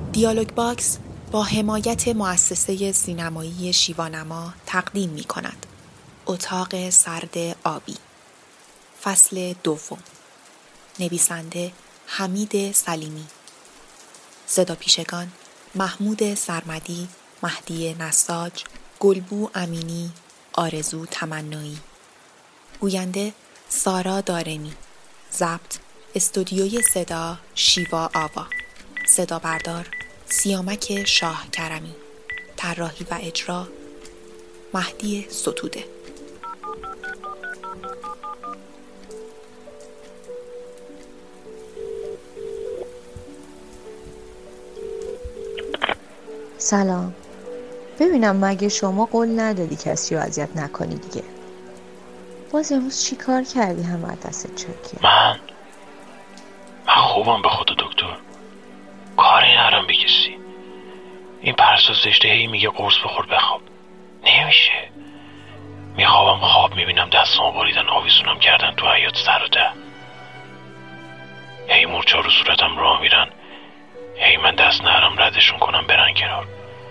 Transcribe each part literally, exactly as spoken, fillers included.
دیالوگ باکس با حمایت مؤسسه سینمایی شیوانما تقدیم می کند. اتاق سرد آبی، فصل دوم. نویسنده حمید سلیمی. صدا پیشگان محمود سرمدی، مهدی نساج، گلبو امینی، آرزو تمنایی. گوینده سارا دارمی. ضبط استودیوی صدا شیوا آوا. صدا بردار سیامک شاه کرمی. طراحی و اجرا مهدی ستوده. سلام. ببینم مگه شما قول ندادی کسی رو اذیت نکنی دیگه؟ باز امروز چی کار کردی همه دستت چکیه؟ من من خوبم به خدا دکتر. کاری ندارم به کسی. این پرسا زشته هی میگه قرص بخور بخواب. نمیشه. میخوابم خواب میبینم دستامو بریدن آویزونم کردن تو حیاط سر و ده. هی مورچه رو صورتم راه میرن. هی من دست نرم ردشون کنم برن کنار.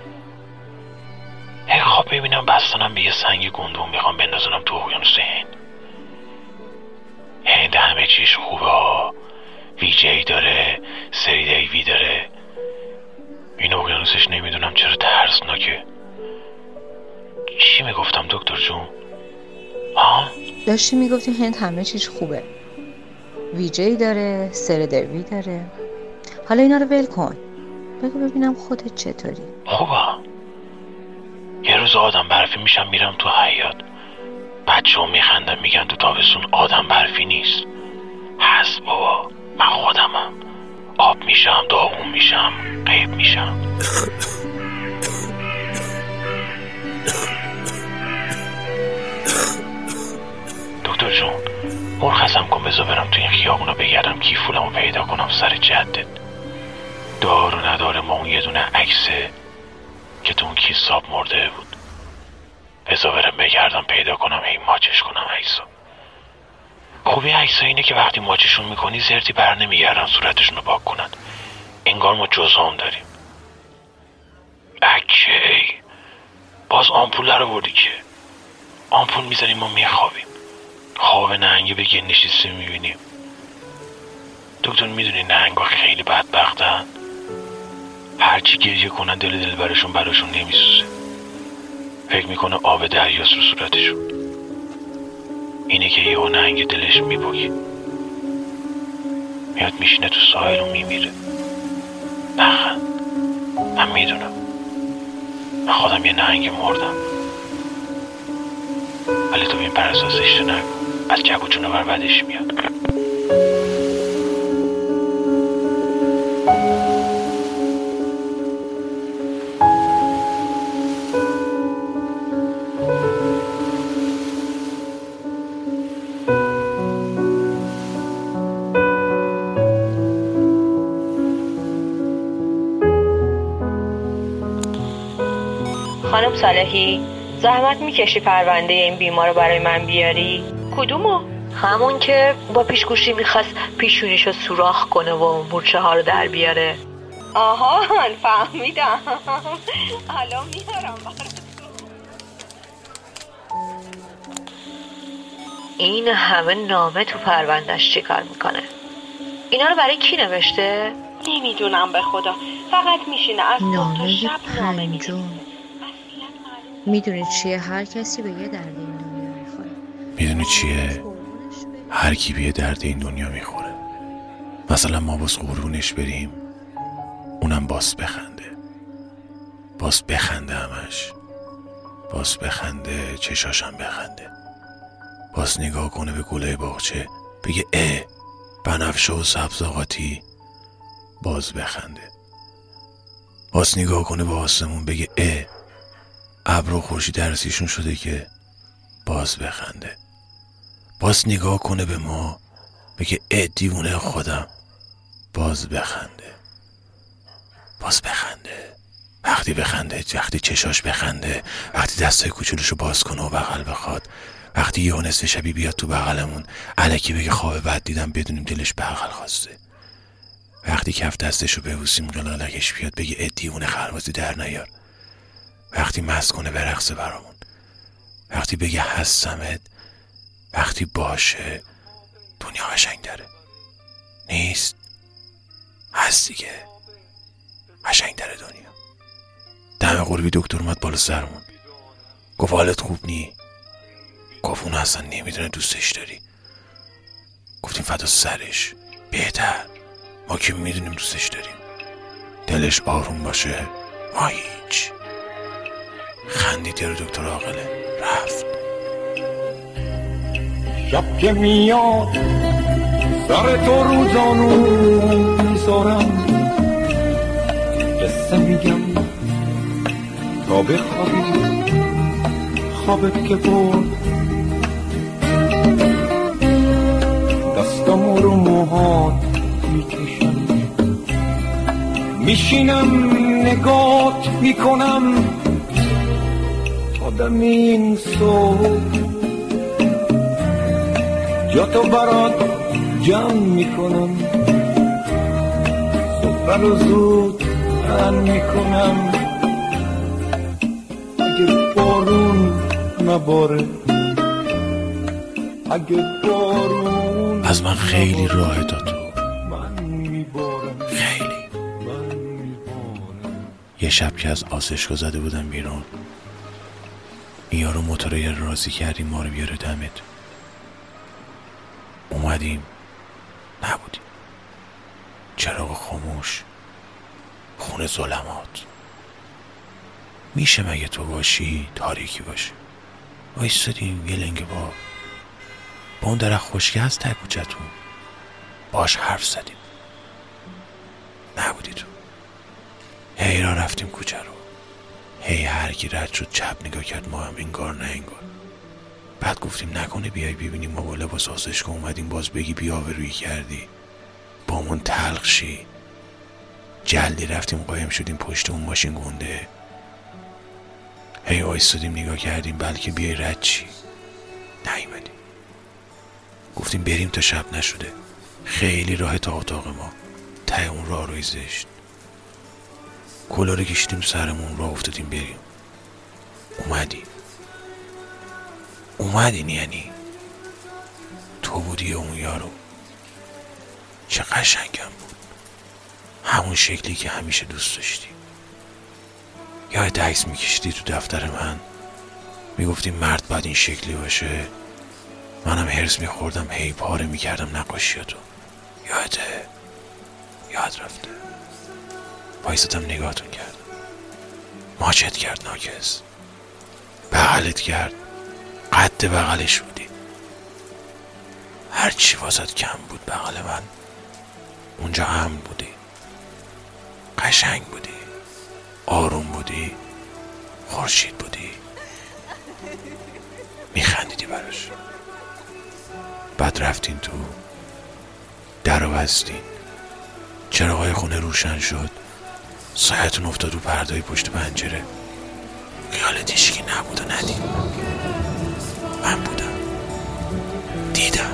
هی خواب میبینم بستنم به یه سنگ گندم میخوام بندازنم تو اقیانوس هند. هند همه چیش خوبه ها. ویجی داره، سری دیوی داره. این اقیانوسش نمیدونم چرا ترسناکه. چی میگفتم دکتر جون؟ ها؟ داشتی میگفتی هند همه چیش خوبه. ویجی داره، سری دیوی داره. حالا اینا رو ول کن. بگو ببینم خودت چطوری؟ خوبه. یه روز آدم برفی میشم میرم تو حیاط. بچه ها میخندن میگن تو تابستون آدم برفی نیست. هست بابا، من خودمم. آب میشم، داغون میشم، غیب میشم. دکتر جون مرخصم کن بذار برم تو این خیابونا بگردم کیفولمو پیدا کنم سر جدت. دار و نداره ما اون یه دونه عکسه که تو اون کیس ساب مرده بود. بذار برم بگردم پیدا کنم هی ماچش کنم عکسو. خوبی عکسا اینه که وقتی ماچشون میکنی زرتی بر نمیگردن صورتشون رو پاک کنن. انگار ما جزام داریم. اکی باز آمپول رو بردی که آمپول میزنیم ما میخوابیم. خواب نهنگی به گل نشسته میبینیم. دکتر میدونی نهنگا خیلی بدبختن. هرچی گریه کنن دل دل برشون براشون نمیسوزه. فکر میکنه آب دریاست رو صورتشون. اینه که یه نهنگ دلش میپکی میاد میشینه تو ساحل و میمیره. نخند، من میدونم من خودم یه نهنگ مردم. ولی تو این پرسا زشته نکن. از جب و جونور بدش میاد. خانم صالحی زحمت میکشی پرونده این بیمار رو برای من بیاری؟ کدومو؟ همون که با پیشگوشی میخواست پیشونیشو سوراخ کنه و مورچه ها رو در بیاره. آها فهمیدم. حالا میارم براتون. این همه نامه تو پروندهش چی کار میکنه؟ اینا رو برای کی نوشته؟ نمیدونم به خدا. فقط میشینه از صبح تا شب نامه میده. میدونی چیه؟ هر کسی به یه درد این دنیا میخوره. میدونی چیه؟ هر کی به یه درد این دنیا میخوره. مثلا ما باز قربونش بریم اونم باز بخنده. باز بخنده همش. باز بخنده چشاشم بخنده. باز نگاه کنه به گله باغچه بگه اه بنفشه و سبز آقاتی. باز بخنده. باز نگاه کنه به آسمون بگه اه ابر و خورشید درسیشون شده که. باز بخنده. باز نگاه کنه به ما بگه اه دیوونه خودم. باز بخنده. باز بخنده. وقتی بخنده، وقتی چشاش بخنده، وقتی دستای کوچولوشو باز کنه و بغل بخواد، وقتی یه نصف شبی بیاد تو بغلمون الکی بگه خواب بد دیدم بدونیم دلش بغل خواسته. وقتی کف دستشو ببوسیم قلالکش بیاد بگه ادیونه خربازی در نیار. وقتی مست کنه برقصه برامون. وقتی بگه هستمت. وقتی باشه دنیا قشنگ داره. نیست؟ هست دیگه. قشنگ داره دنیا. دم قربی دکتر اومد بالا سرمون. گفت حالت خوب نی؟ گفت اون اصلا نمیدونه دوستش داری. گفتیم فدا سرش. بهتر. ما که میدونیم دوستش داریم. دلش آروم باشه. ما هیچ. خندید یارو دکتر عاقله. رفت. شب که میاد سر تو روزانو میذارم، قصه میگم تا بخوابی، خوابت که برد دستم رو موهات میکشم، میشینم نگات میکنم تا دم این صبح، جا تو برات جمع میکنم، صبح رو زود تن میکنم، اگه بارون نباره، اگه بارون از من خیلی راه تا تو. من میبارم، خیلی. من میبارم. یه شب که از آسشگاه زده بودم بیرون، این یارو موتوره راضی کردیم ما رو بیاره دمت. اومدیم نبودیم. چراغ خاموش، خونه ظلمات. میشه مگه تو باشی تاریکی باشه؟ وایستادیم یه لنگه با با اون درخت خشکه از ته کوچه‌تون باش حرف زدیم. نبودی تو. هی را رفتیم کوچه رو. هی هر کی رد شد چپ نگاه کرد، ما هم انگار نه انگار. بعد گفتیم نکنه بیای ببینیم ما با لباس آسشگاه اومدیم باز بگی بی‌آبرویی کردی، با من تلخ شی. جلدی رفتیم قایم شدیم پشت اون ماشین گنده. هی وایستادیم نگاه کردیم بلکه بیای رد چی. نیومدی. گفتیم بریم تا شب نشده. خیلی راه تا اتاق ما، ته اون راه روی زشت. کلا رو کشیدیم سرمون، راه افتادیم بریم. اومدی اومدین یعنی تو بودی اون یارو. چه قشنگم بود، همون شکلی که همیشه دوست داشتی. یاد عکس میکشیدی تو دفتر من، میگفتی مرد باید این شکلی باشه. منم هرس میخوردم هی پاره میکردم نقاشیاتو. یاده یاد رفته. وایستم نگاهتون کرد، ماچت کرد ناکس، بغلت کرد، قد بغلش بودی. هرچی واسط کم بود بغل من اونجا هم بودی. قشنگ بودی، آروم بودی، خورشید بودی، میخندیدی براش. بعد رفتین تو، در رو بستین، چراغای خونه روشن شد، سایتون افتاد رو پردای پشت پنجره. خیالت هیچکی نبود و ندید. من بودم، دیدم.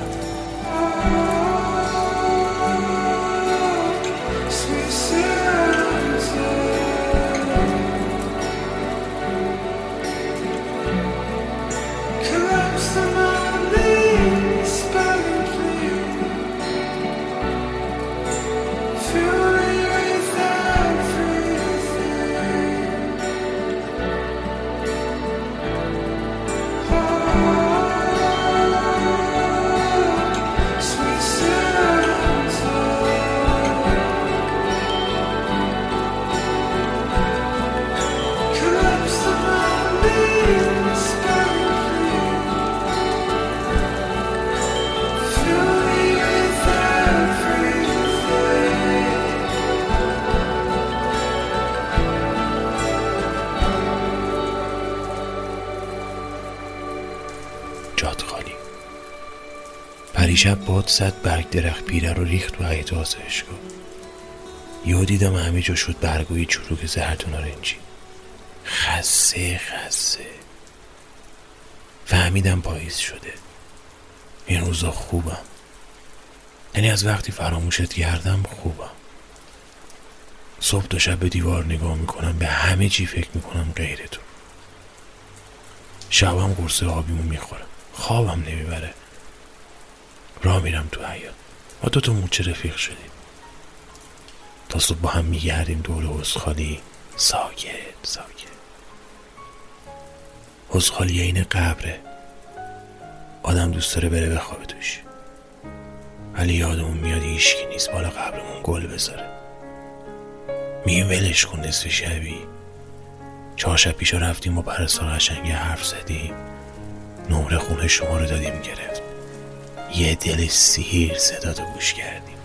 جاد خالی. پریشب باد زد برگ درخت پیره رو ریخت تو حیاط آسایشگاه. یهو دیدم همه جا شد برگوی چروک زرد و نارنجی. خسه خسه. فهمیدم پاییز شده. این روزا خوبم. یعنی از وقتی فراموشت کردم خوبم. صبح تا شب به دیوار نگاه میکنم، به همه چی فکر میکنم غیر تو. شبم قرصه آبیمو میخورم، خوابم نمیبره. راه میرم تو حیاط، با دو تا موچه رفیق شدیم. تا صبح با هم میگردیم دور حوضخالی، ساکت ساکت. حوضخالی این قبره، آدم دوست داره بره بخوابه توش، ولی یادمون میاد هیچکی نیست بالا قبرمون گل بذاره. میگیم ولش کن نصف شبی. چهار شب پیشا رفتیم با پرستار قشنگی حرف زدیم، نمره خونه شما رو دادیم گرفت. یه دل سیر صدا تو گوش کردیم،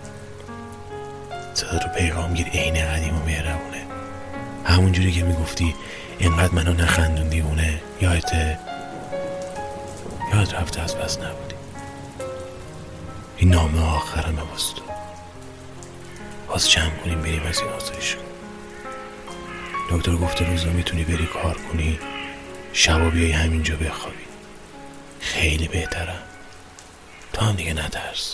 صدا تو پیغامگیر عین قدیم و مهربونه، همون جوری که میگفتی اینقدر منو نخندون دیوونه. یادته؟ یاد رفته از بس نبودی. این نامه آخرمه واسه تو، باز جمع کنیم بریم از این آزایش کن. دکتر گفته روزا میتونی بری کار کنی، شبا بیایی همینجا بخوابی، خیلی بهترم. تو هم دیگه نترس،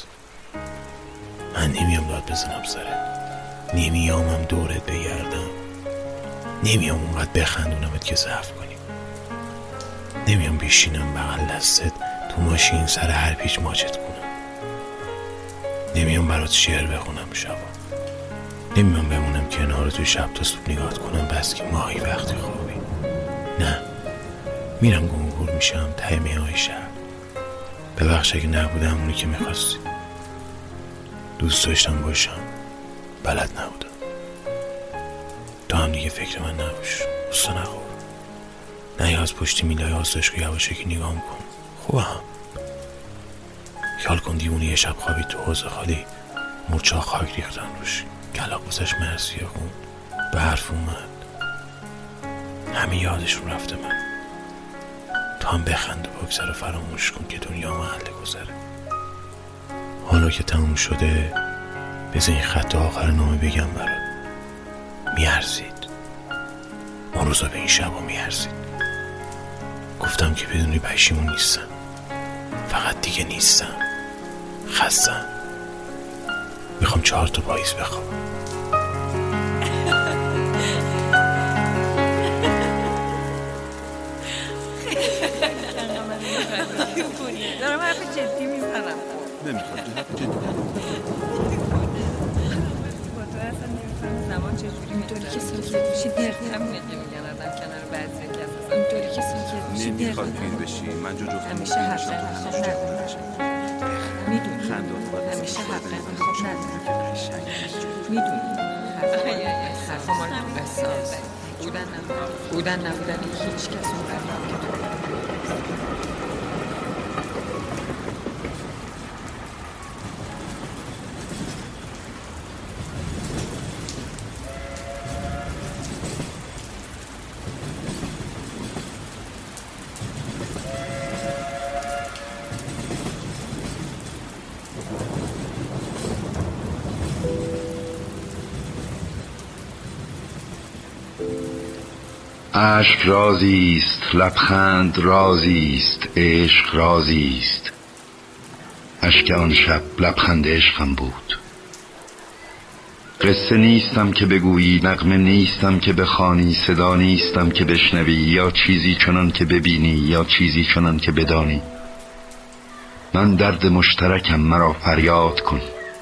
من نمیام داد بزنم سرت، نمیام هم دورت بگردم، نمیام اونقدر بخندونمت که ضعف کنی، نمیام بیشینم بغل دستت تو ماشین سر هر پیچ ماچت کنم، نمیام برات شعر بخونم شبا، نمیام بمونم کنار تو شب تا صبح نگات کنم بس که ماهی وقتی خوابی. نه، میرم گمگور میشم ته میهای شب. ببخش اگه نبودم اونی که میخواستی. دوست داشتم باشم، بلد نبودم. تو هم دیگه فکر من نباش، دوستا نخور. نه از پشتی میلای آسایش که یواشکی نگام کن. خوبه هم خیال کن دیوونی یه شب خوابی تو حوض خالی، مرچا خاک ریختن روش، کلاق بازش مرسیه خون، به حرف اومد، همه یادشون رفته من. تو هم بخند و بگذر و فراموش کن که دنیا محل گذره. حالا که تموم شده بذار این خط آخر نامه بگم برات. میارزید اون روزا به این شبا، میارزید. گفتم که بدونی پشیمون نیستم، فقط دیگه نیستم، خستم، میخوام چهار تا پاییز بخوام. دارم حرف جدی میزنم. نمیخواد حرف جدی با تو اصلا نمیفهم زمان چجوری میدونی که ساکت میشی دقیق هم نگه میگن آدم کنار بعضی که اصلا اینطوری که ساکت میشی نمیخواد پیر بشی. من جو جو همیشه حق انتخاب ندارم. میدونی همیشه حق انتخاب ندارم. میدونی حرف ما رو تو بساز بودن نبودن بودن نبودن هیچ کس اون قدیم که تو عشق رازی است، لبخند رازی است، عشق رازی است. اشک آن شب لبخند عشقم بود. قصه نیستم که بگویی، نغمه نیستم که بخوانی، صدا نیستم که بشنوی، یا چیزی چنان که ببینی یا چیزی چنان که بدانی. من درد مشترکم، مرا فریاد کن.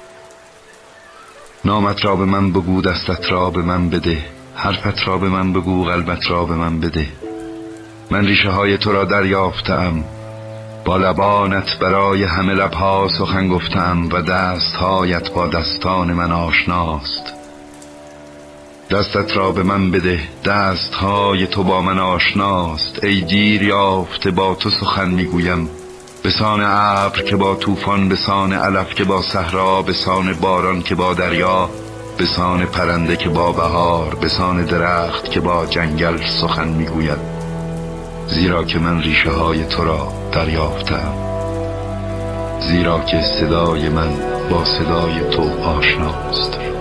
نامت را به من بگو، دستت را به من بده، حرفت را به من بگو، قلبت را به من بده. من ریشه های تو را دریافتم، با لبانت برای همه لبها سخن گفتم و دستهایت با دستان من آشناست. دستت را به من بده، دستهای تو با من آشناست. ای دیر یافته با تو سخن میگویم، بسان ابر که با طوفان، بسان علف که با صحرا، بسان باران که با دریا، بسان پرنده که با بهار، بسان درخت که با جنگل سخن میگوید. زیرا که من ریشه های تو را دریافتم، زیرا که صدای من با صدای تو آشناست.